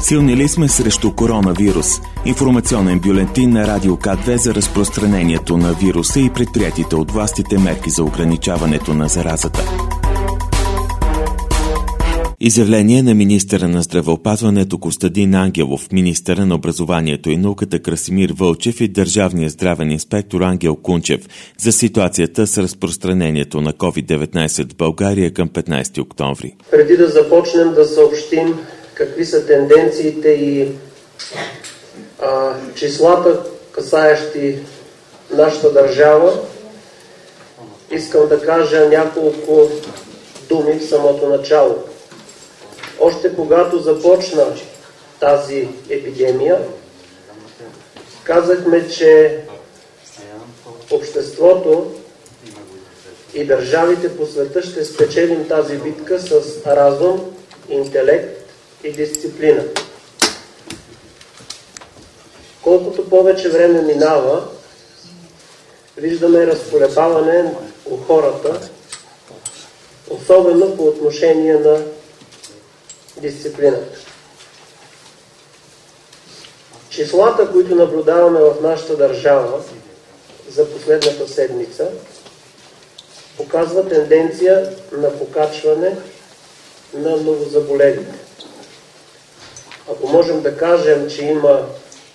Силни ли сме срещу коронавирус? Информационен бюлетин на Радио К2 за разпространението на вируса и предприятите от властите мерки за ограничаването на заразата. Изявление на министъра на здравеопазването Костадин Ангелов, министъра на образованието и науката Красимир Вълчев и държавния здравен инспектор Ангел Кунчев за ситуацията с разпространението на COVID-19 в България към 15 октомври. Преди да започнем да съобщим какви са тенденциите и числата, касаещи нашата държава, искам да кажа няколко думи в самото начало. Още когато започна тази епидемия, казахме, че обществото и държавите по света ще спечелим тази битка с разум, интелект и дисциплина. Колкото повече време минава, виждаме разколебаване у хората, особено по отношение на дисциплината. Числата, които наблюдаваме в нашата държава за последната седмица, показва тенденция на покачване на новозаболелите. Ако можем да кажем, че има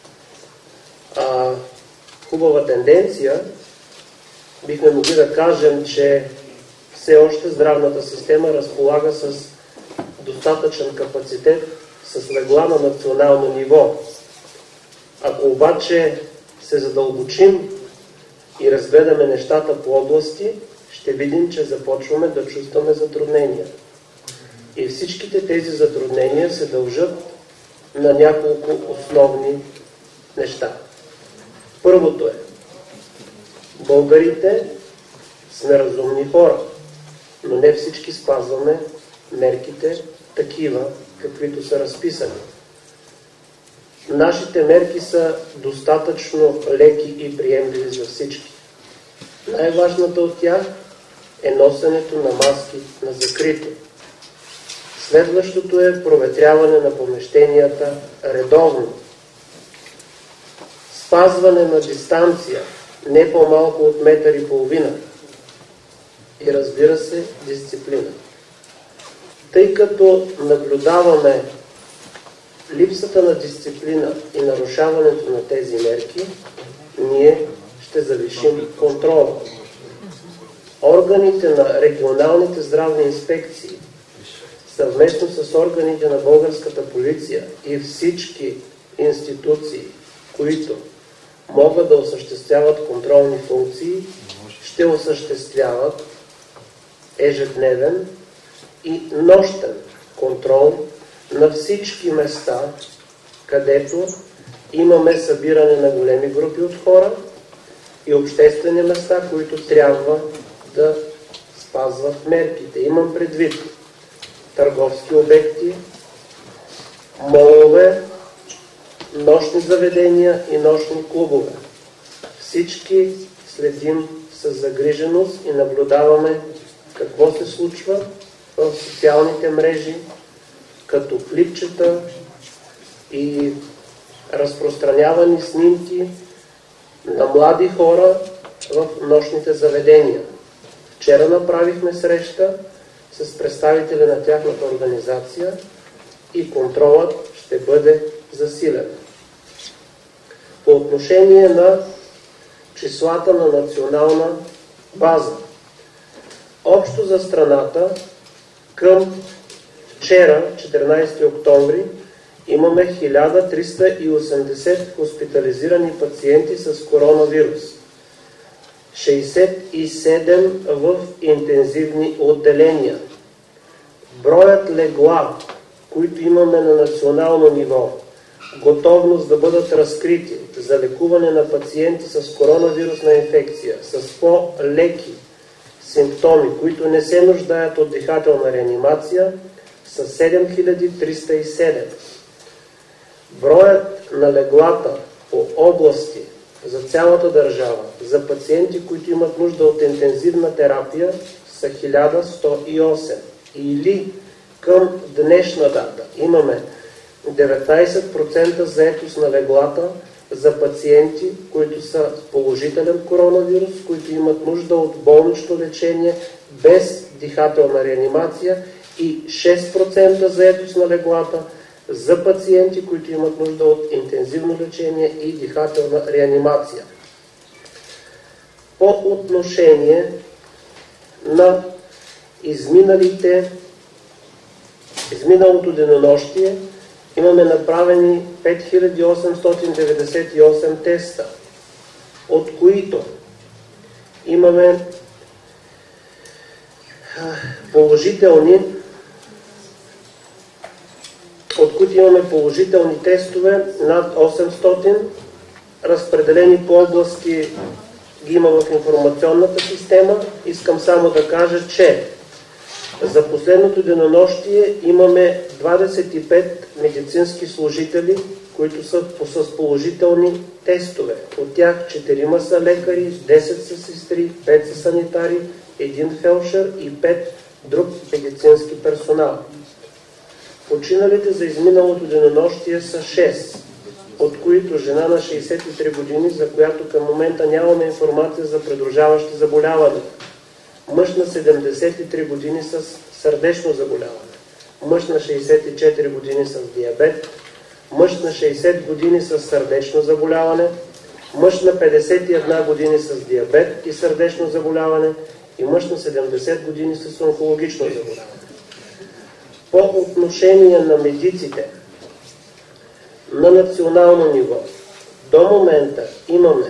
хубава тенденция, бихме могли да кажем, че все още здравната система разполага с достатъчен капацитет с легла на национално ниво. Ако обаче се задълбочим и разгледаме нещата по области, ще видим, че започваме да чувстваме затруднения. И всичките тези затруднения се дължат на няколко основни неща. Първото е: българите сме разумни хора, но не всички спазваме мерките такива, каквито са разписани. Нашите мерки са достатъчно леки и приемливи за всички. Най-важната от тях е носенето на маски на закрито. Следващото е проветряване на помещенията редовно. Спазване на дистанция, не по-малко от 1,5 метра. И разбира се, дисциплина. Тъй като наблюдаваме липсата на дисциплина и нарушаването на тези мерки, ние ще завишим контрола. Органите на регионалните здравни инспекции, съвместно с органите на българската полиция и всички институции, които могат да осъществяват контролни функции, ще осъществяват ежедневен и нощен контрол на всички места, където имаме събиране на големи групи от хора и обществени места, които трябва да спазват мерките. Имам предвид търговски обекти, молове, нощни заведения и нощни клубове. Всички следим с загриженост и наблюдаваме какво се случва в социалните мрежи, като клипчета и разпространявани снимки на млади хора в нощните заведения. Вчера направихме среща с представители на тяхната организация и контролът ще бъде засилен. По отношение на числата на национална база. Общо за страната към вчера, 14 октомври, имаме 1380 хоспитализирани пациенти с коронавирус. 67 в интензивни отделения. Броят легла, които имаме на национално ниво, готовност да бъдат разкрити за лекуване на пациенти с коронавирусна инфекция, с по-леки симптоми, които не се нуждаят от дихателна реанимация, са 7307. Броят на леглата по области за цялата държава, за пациенти, които имат нужда от интензивна терапия, са 1108. Или към днешна дата имаме 19% заетост на леглата за пациенти, които са с положителен коронавирус, които имат нужда от болнично лечение без дихателна реанимация и 6% заетост на леглата за пациенти, които имат нужда от интензивно лечение и дихателна реанимация. По отношение на изминалото денонощие имаме направени 5898 теста, от които имаме положителни тестове над 800, разпределени по области ги има в информационната система. Искам само да кажа, че за последното денонощие имаме 25 медицински служители, които са с положителни тестове. От тях 4 са лекари, 10 са сестри, 5 са санитари, 1 фелшер и 5 друг медицински персонал. Починалите за изминалото денонощие са 6, от които жена на 63 години, за която към момента нямаме информация за придружаващи заболявания. Мъж на 73 години с сърдечно заболяване. Мъж на 64 години с диабет. Мъж на 60 години с сърдечно заболяване. Мъж на 51 години с диабет и сърдечно заболяване. И мъж на 70 години с онкологично заболяване. По отношение на медиците, на национално ниво, до момента имаме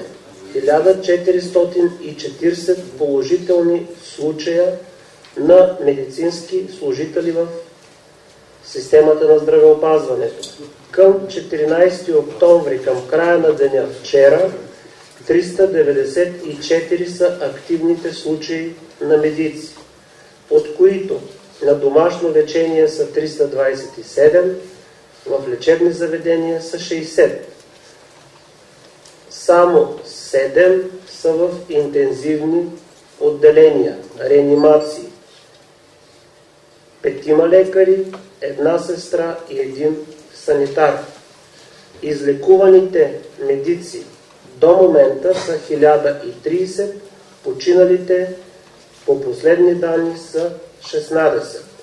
1440 положителни случая на медицински служители в системата на здравеопазването. Към 14 октомври, към края на деня вчера, 394 са активните случаи на медици, от които на домашно лечение са 327, в лечебни заведения са 60. Само 7 са в интензивни отделения, реанимации. 5 лекари, 1 сестра и 1 санитар. Излекуваните медици до момента са 1030, починалите по последни данни са 16.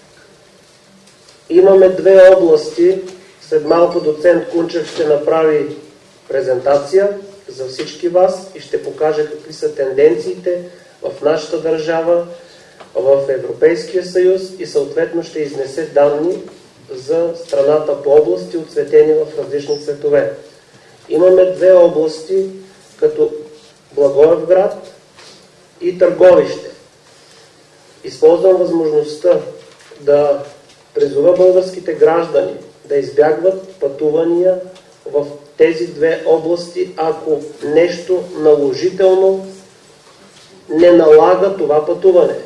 Имаме 2 области, след малко доцент Кунчев ще направи презентация за всички вас и ще покаже какви са тенденциите в нашата държава, в Европейския съюз и съответно ще изнесе данни за страната по области, отцветени в различни цветове. Имаме 2 области, като Благоевград и Търговище. Използвам възможността да призова българските граждани да избягват пътувания в тези 2 области, ако нещо наложително не налага това пътуване.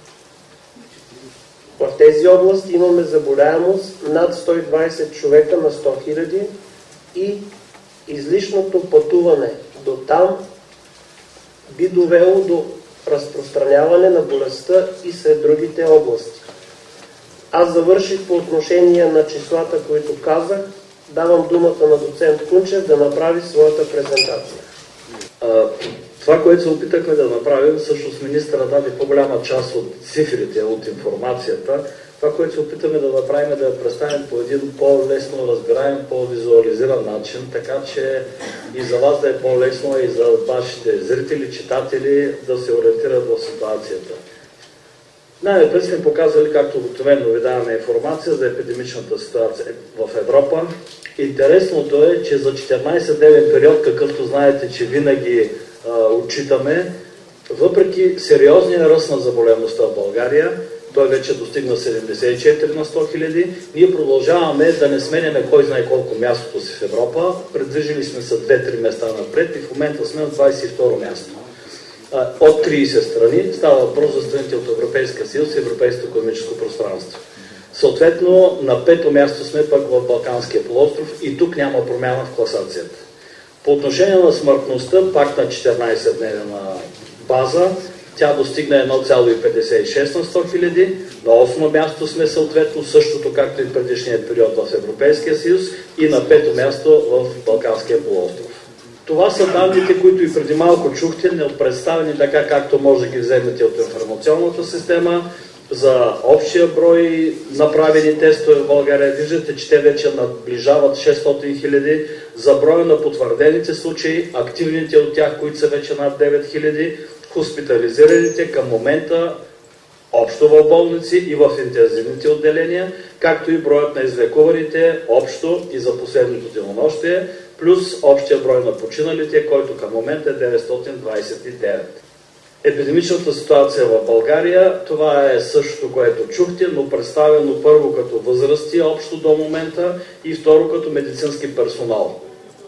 В тези области имаме заболяемост над 120 човека на 100 000 и излишното пътуване до там би довело до разпространяване на болестта и сред другите области. Аз завърших по отношение на числата, които казах. Давам думата на доцент Кунчев да направи своята презентация. Това, което се опитахме да направим, всъщност министъра даде по-голяма част от цифрите, от информацията. Това, което се опитаме да направим, е да я представим по един по-лесно разбираем, по-визуализиран начин, така че и за вас да е по-лесно, и за вашите зрители, читатели да се ориентират в ситуацията. Най-напред сме показали, както обикновено ви даваме информация за епидемичната ситуация в Европа. Интересното е, че за 14-дневен период, какъвто знаете, че винаги отчитаме, въпреки сериозния ръст на заболеваността в България, той вече достигна 74 на 100 000, ние продължаваме да не сменяме кой знае колко мястото си в Европа. Предвижили сме се 2-3 места напред и в момента сме на 22 място. От 30 страни, става въпрос за страните от Европейския съюз и Европейското икономическо пространство. Съответно, на 5-то място сме пък в Балканския полуостров и тук няма промяна в класацията. По отношение на смъртността, пак на 14-дневна база, тя достигна 1,56 на 100 хиляди. На 8 място сме съответно същото, както и предишният период в Европейския съюз, и на 5 място в Балканския полуостров. Това са данните, които и преди малко чухте, не представени така, както може да ги вземете от информационната система. За общия брой направени тестове в България виждате, че те вече наближават 600 хиляди. За броя на потвърдените случаи, активните от тях, които са вече над 9 хиляди, хоспитализираните към момента общо в болници и в интензивните отделения, както и броят на излекуваните общо и за последното денонощие, плюс общия брой на починалите, който към момента е 929. Епидемичната ситуация в България, това е същото, което чухте, но представено първо като възрасти общо до момента и второ като медицински персонал.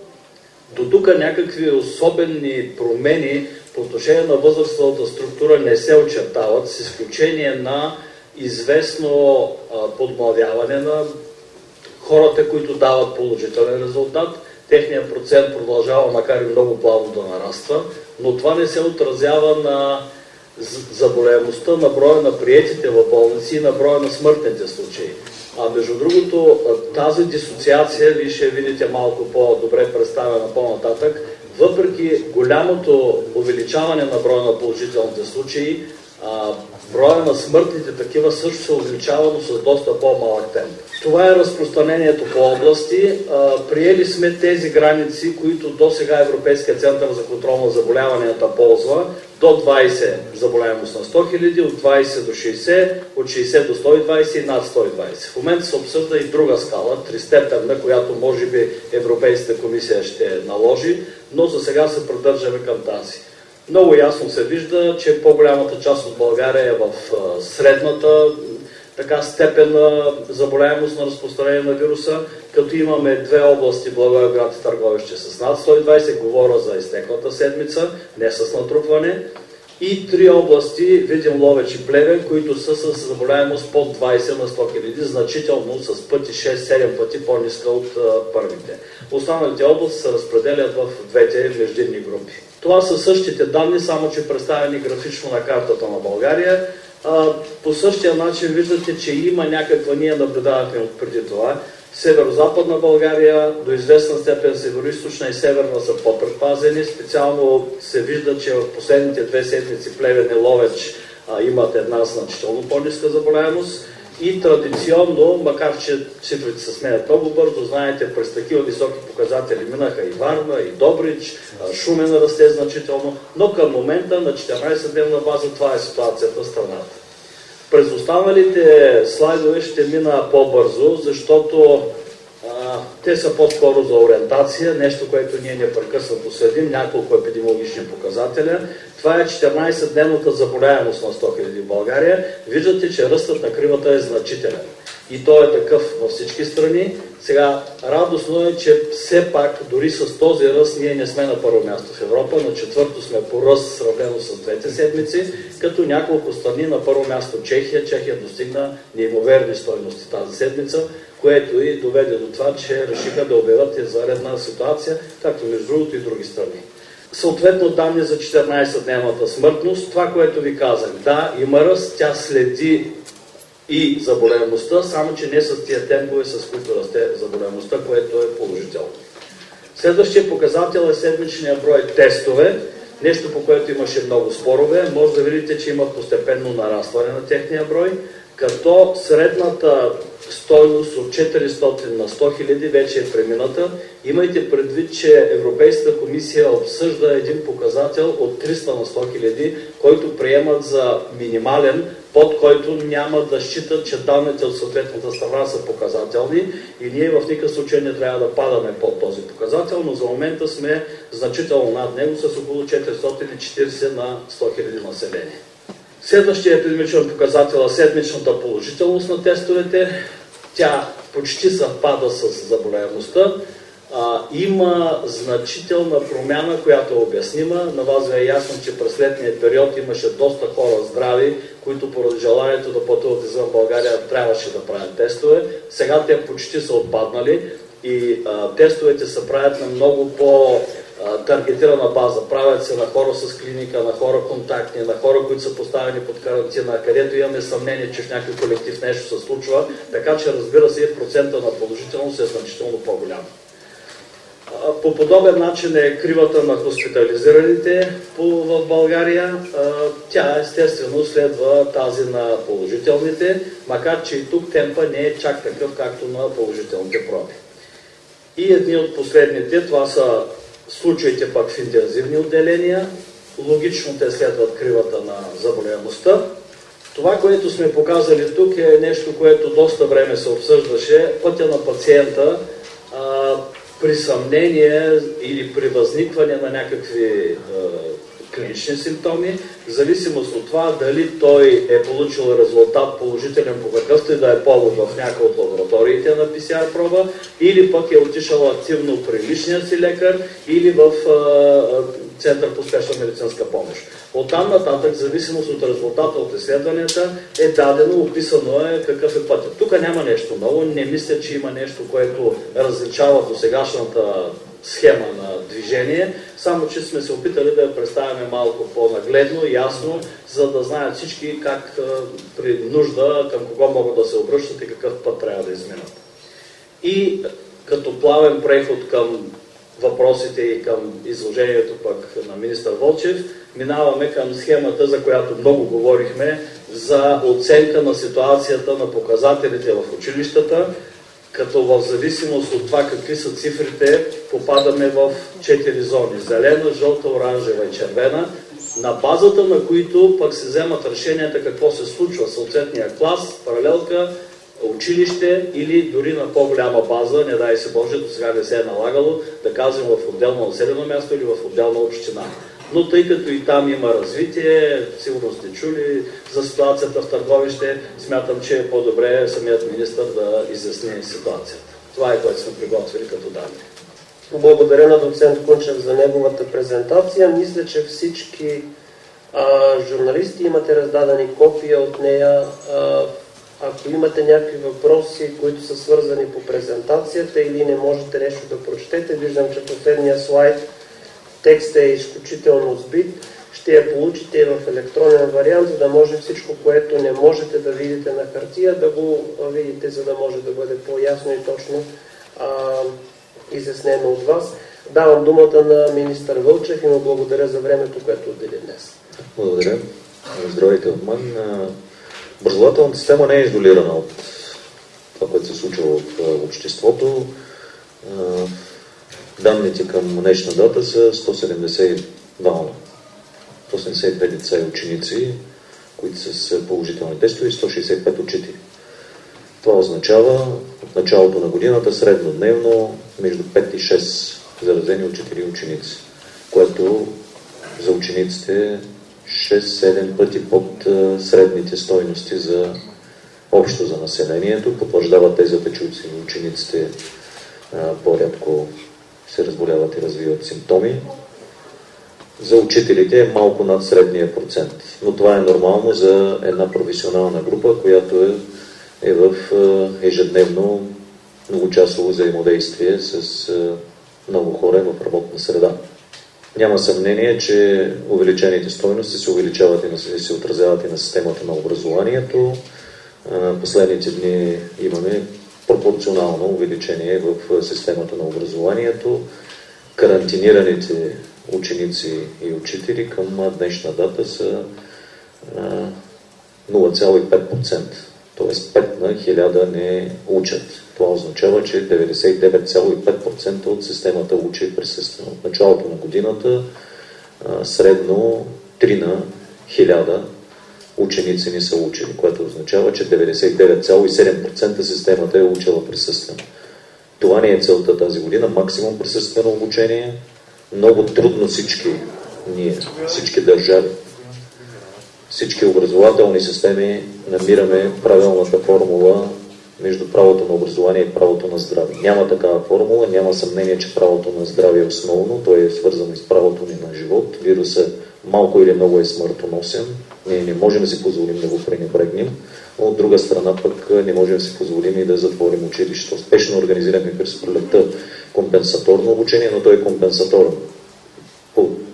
До тук някакви особени промени по отношение на възрастовата структура не се очертават, с изключение на известно подмладяване на хората, които дават положителен резултат. Техният процент продължава, макар и много плавно да нараства, но това не се отразява на заболеваемостта, на броя на приетите в болници и на броя на смъртните случаи. А между другото, тази дисоциация, вие ще видите малко по-добре представена по-нататък, въпреки голямото увеличаване на броя на положителните случаи, броя на смъртните такива също се увеличава, но с доста по-малък темп. Това е разпространението по области. Приели сме тези граници, които до сега Европейския център за контрол на заболяванията ползва. До 20 заболеваемост на 100 хиляди, от 20 до 60, от 60 до 120 и над 120. В момента се обсъжда и друга скала, тристепенна, която може би Европейската комисия ще наложи, но за сега се придържаме към тази. Много ясно се вижда, че по-голямата част от България е в средната степен на заболеваемост на разпространение на вируса, като имаме две области, Благоевград и Търговище с над 120, говоря за изтеклата седмица, не с натрупване, и три области, Видин, Ловеч и Плевен, които са с заболеваемост под 20 на 100 хиляди, значително с пъти 6-7 пъти по-ниска от първите. Останалите области се разпределят в двете междинни групи. Това са същите данни, само че представени графично на картата на България. По същия начин виждате, че има някаква, ние наблюдавахме от преди това, северо-западна България, до известна степен северо-источна и северна са по-предпазени. Специално се вижда, че в последните 2 седмици Плевен и Ловеч имат една значително по-ниска заболеваемост. И традиционно, макар че цифрите се сменят много бързо, знаете, през такива високи показатели минаха и Варна, и Добрич, Шумен расте значително, но към момента на 14-дневна база това е ситуацията в страната. През останалите слайдове ще мина по-бързо, защото те са по-скоро за ориентация, нещо, което ние непрекъснато следим, няколко епидемиологични показателя. Това е 14-дневната заболеваемост на 100 000 в България. Виждате, че ръстът на кривата е значителен. И той е такъв във всички страни. Сега, радостно е, че все пак, дори с този ръст, ние не сме на първо място в Европа, на четвърто сме по ръст, сравнено с двете седмици, като няколко страни на първо място Чехия. Чехия достигна неимоверни стойности тази седмица, което и доведе до това, че решиха да обявят извънредна ситуация, както между другото и други страни. Съответно данни за 14-дневната смъртност, това, което ви казах, да, има ръст, тя следи и заболеваемостта, само че не с тия темпове, с които расте заболеваемостта, което е положително. Следващия показател е седмичния брой тестове, нещо по което имаше много спорове. Може да видите, че има постепенно нарастване на техния брой, като средната стойност от 400 на 100 хиляди вече е премината. Имайте предвид, че Европейската комисия обсъжда един показател от 300 на 100 хиляди, който приемат за минимален, под който няма да считат, че данните от съответната страна са показателни и ние в никакъв случай не трябва да падаме под този показател, но за момента сме значително над него с около 440 на 100 хиляди население. Следващия епидемичен показател е седмичната положителност на тестовете. Тя почти съвпада с заболеваемостта. Има значителна промяна, която е обяснима. На вас ви е ясно, че през летния период имаше доста хора здрави, които поради желанието да пътуват извън България трябваше да правят тестове. Сега те почти са отпаднали и тестовете се правят на много таргетирана база. Правят се на хора с клиника, на хора контактни, на хора, които са поставени под карантина, където имаме съмнение, че в някой колектив нещо се случва, така че разбира се и процента на положителност е значително по-голям. По подобен начин е кривата на хоспитализираните в България. Тя естествено следва тази на положителните, макар че и тук темпа не е чак такъв, както на положителните проби. И едни от последните, това са случаите пък в интензивни отделения. Логично те следват кривата на заболеваемостта. Това, което сме показали тук е нещо, което доста време се обсъждаше. Пътя на пациента при съмнение или при възникване на някакви клинични симптоми, в зависимост от това дали той е получил резултат положителен по какъвто и да е повод в някои от лабораториите на PCR проба, или пък е отишъл активно при личния си лекар или в Център по спешна медицинска помощ. Оттам нататък, в зависимост от резултата от изследванията, е дадено, описано е какъв е пътят. Тук няма нещо ново, не мисля, че има нещо, което различава досегашната схема на движение, само че сме се опитали да я представяме малко по-нагледно, ясно, за да знаят всички как при нужда към кого могат да се обръщат и какъв път трябва да изминат. И като плавен преход към въпросите и към изложението пък на министър Вълчев, минаваме към схемата, за която много говорихме, за оценка на ситуацията на показателите в училищата, като в зависимост от това какви са цифрите, попадаме в 4 зони – зелена, жълта, оранжева и червена, на базата на които пък се вземат решенията какво се случва в съответния клас, паралелка, училище или дори на по-голяма база, не дай се Боже, до сега не се е налагало, да кажем в отделно населено място или в отделна община. Но тъй като и там има развитие, сигурно сте чули за ситуацията в Търговище, смятам, че е по-добре самият министър да изясни ситуацията. Това е което сме приготвили като данни. Благодаря на доцент Кунчев за неговата презентация. Мисля, че всички журналисти имате раздадени копия от нея. Ако имате някакви въпроси, които са свързани по презентацията или не можете нещо да прочетете, виждам, че последния слайд текстът е изключително сбит. Ще я получите и в електронен вариант, за да може всичко, което не можете да видите на хартия, да го видите, за да може да бъде по-ясно и точно изяснено от вас. Давам думата на министър Вълчев и му благодаря за времето, което отдели днес. Благодаря. Здравейте от мен. Образователната система не е изолирана от това, което се случва в обществото. Данните към днешна дата са 172 деца и ученици, които са с положителни тестове и 165 учители. Това означава от началото на годината среднодневно между 5 и 6 заразени учители и ученици, което за учениците 6-7 пъти под средните стойности за общо за населението. Потвърждава тезата, че учениците по-рядко се разболяват и развиват симптоми. За учителите е малко над средния процент, но това е нормално за една професионална група, която е в ежедневно многочасово взаимодействие с много хора в работна среда. Няма съмнение, че увеличените стойности се увеличават и се отразяват и на системата на образованието. Последните дни имаме пропорционално увеличение в системата на образованието. Карантинираните ученици и учители към днешна дата са 0,5%, т.е. 5 на 1000 не учат. Това означава, че 99,5% от системата учи присъствено. От началото на годината средно 3 на 1000 ученици не са учили, което означава, че 99,7% системата е учила присъствено. Това не е целта тази година. Максимум присъствено обучение. Много трудно всички държави, всички образователни системи намираме правилната формула между правото на образование и правото на здраве. Няма такава формула, няма съмнение, че правото на здраве е основно, то е свързано с правото ни на живот. Вирусът малко или много е смъртоносен, ние не можем да си позволим да го пренебрегнем, но от друга страна пък не можем да си позволим и да затворим училището. Успешно организираме през пролетта компенсаторно обучение, но то е компенсаторно.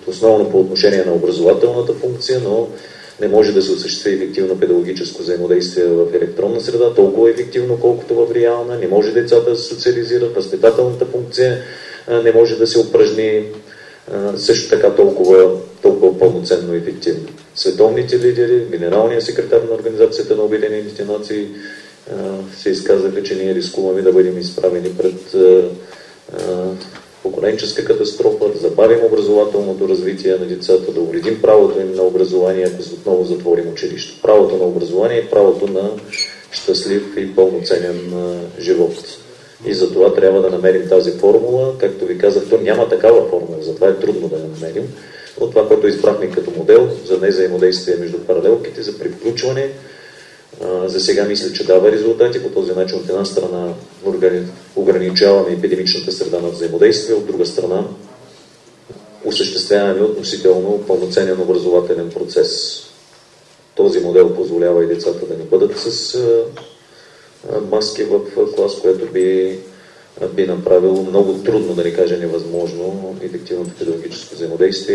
основно по отношение на образователната функция, но не може да се осъществи ефективно педагогическо взаимодействие в електронна среда, толкова ефективно, колкото в реална. Не може децата да се социализират, възпитателната функция не може да се упражни също така толкова пълноценно и ефективно. Световните лидери, генералният секретар на Организацията на Обединените нации се изказаха, че ние рискуваме да бъдем изправени пред поколенческа катастрофа, да забавим образователното развитие на децата, да увредим правото им на образование, ако отново затворим училище. Правото на образование и правото на щастлив и пълноценен живот. И за това трябва да намерим тази формула. Както ви казах, то няма такава формула, затова е трудно да я намерим. Но това, което избрахме като модел за незаимодействие между паралелките, за привключване, за сега мисля, че дава резултати. По този начин от една страна ограничаваме епидемичната среда на взаимодействие, от друга страна осъществяваме относително пълноценен образователен процес. Този модел позволява и децата да не бъдат с маски в клас, което би направило много трудно, да не кажа невъзможно, ефективното педагогическо взаимодействие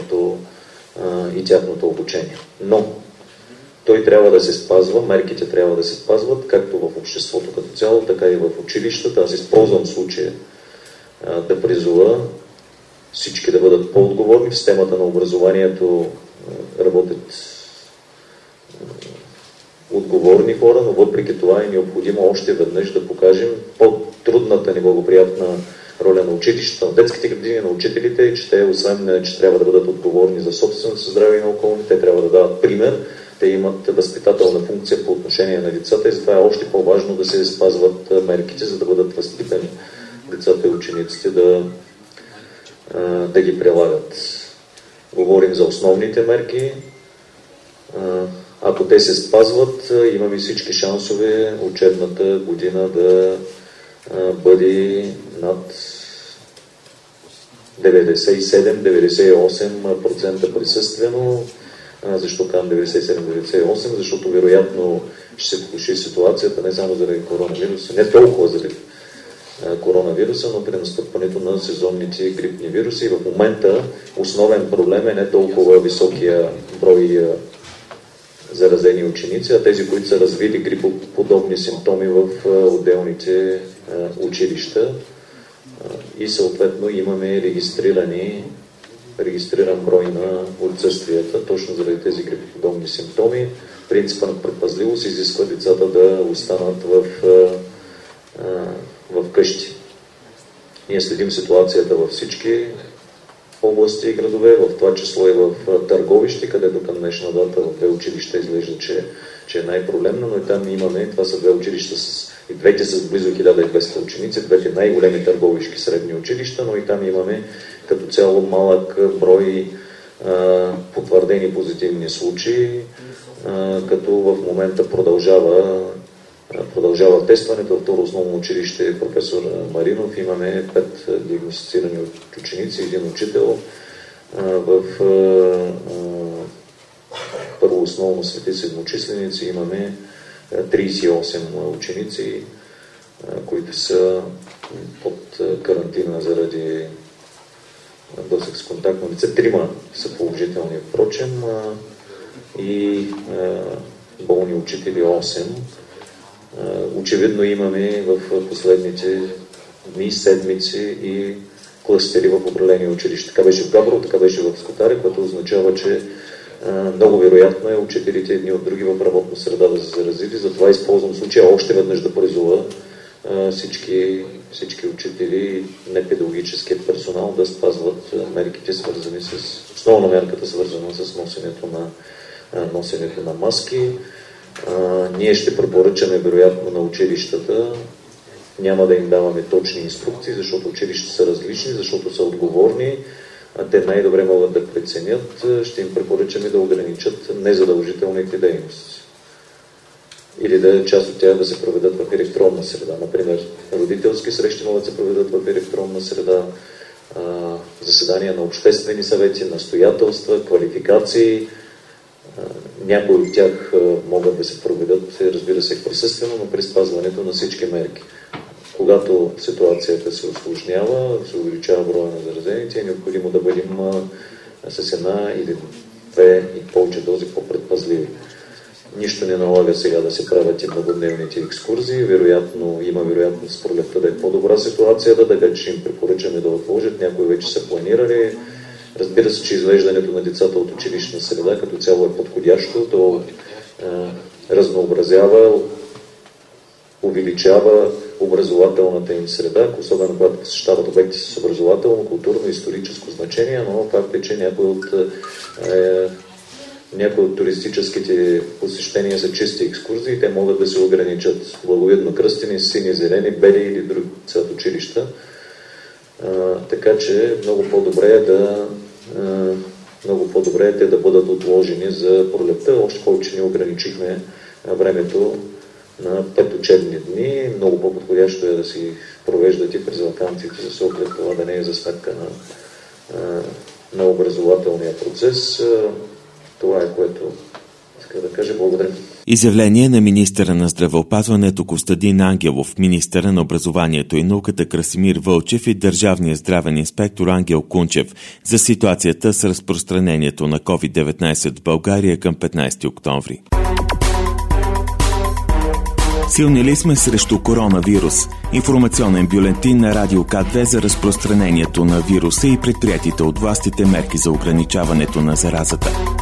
и тяхното обучение. Но той трябва да се спазва, мерките трябва да се спазват, както в обществото като цяло, така и в училищата. Аз използвам случая да призова всички да бъдат по-отговорни. В системата на образованието работят отговорни хора, но въпреки това е необходимо още веднъж да покажем по-трудната, неблагоприятна роля на училищата, на детските градини, на учителите, и че те, освен че трябва да бъдат отговорни за собственото здраве и на околните, те трябва да дават пример. Те имат възпитателна функция по отношение на децата и затова е още по-важно да се спазват мерките, за да бъдат възпитани децата и учениците да ги прилагат. Говорим за основните мерки. Ако те се спазват, имаме всички шансове учебната година да бъде над 97-98% присъствено. Защо казвам 97-98? Защото вероятно ще се влоши ситуацията не само заради коронавируса, не толкова заради коронавируса, но при настъпването на сезонните грипни вируси. И в момента основен проблем е не толкова високия брой заразени ученици, а тези, които са развили грипоподобни симптоми в отделните училища. И съответно имаме регистриран брой на отсъствията, точно заради тези грипоподобни симптоми. Принципа на предпазливост изисква децата да останат в къщи. Ние следим ситуацията във всички области и градове, в това число и в Търговище, където към днешна дата в две училища изглежда, че е най-проблемно, но и там имаме, това са две училища и двете с близо 1200 ученици, двете най-големи търговишки средни училища, но и там имаме като цяло малък брой потвърдени позитивни случаи, като в момента продължава тестването. Във второ основно училище професор Маринов имаме 5 диагностицирани ученици, един учител. В първо основно Свети Седмочисленици имаме 38 ученици, които са под карантина заради досег с контактно лице. 3 са положителни, впрочем, и болни учители 8. Очевидно имаме в последните дни, седмици и клъстери в определени училища. Така беше в Габрово, така беше в Скотаре, което означава, че много вероятно е учителите едни от други в работна среда да се заразили. Затова използвам случая още веднъж да призова всички учители и непедагогическият персонал да спазват мерките, свързани с основна мерката, свързана с носенето на маски. Ние ще препоръчаме вероятно на училищата, няма да им даваме точни инструкции, защото училищата са различни, защото са отговорни, те най-добре могат да преценят. Ще им препоръчаме да ограничат незадължителните дейности. Или да част от тях да се проведат в електронна среда. Например, родителски срещи могат да се проведат в електронна среда, заседания на обществени съвети, настоятелства, квалификации. Някои от тях могат да се проведат, разбира се, присъствено, но при спазването на всички мерки. Когато ситуацията се усложнява, се увеличава броя на заразените, е необходимо да бъдем с една или две и повече дози по-предпазливи. Нищо не налага сега да се правят и многодневните екскурзии. Има вероятност пролетта да е по-добра ситуацията, така че им препоръчаме да отложат. Някои вече са планирали. Разбира се, че извеждането на децата от училищна среда като цяло е подходящо. То разнообразява, увеличава образователната им среда, особено когато посещават обекти с образователно, културно, историческо значение, но факт е, че някои от туристическите посещения са чисти екскурзии, те могат да се ограничат благовидно кръстени, сини, зелени, бели или други цвят училища. Така че много по-добре е те да бъдат отложени за пролетта, още повече не ограничихме времето на 5 учебни дни. Много по-подходящо е да си провеждат и през ваканциите, за оглед това да не е за сметка на образователния процес. Това е което иска да кажа. Благодаря. Изявление на министъра на здравеопазването Костадин Ангелов, министъра на образованието и науката Красимир Вълчев и държавния здравен инспектор Ангел Кунчев за ситуацията с разпространението на COVID-19 в България към 15 октомври. Силни ли сме срещу коронавирус? Информационен бюлетин на Радио К2 за разпространението на вируса и предприятите от властите мерки за ограничаването на заразата.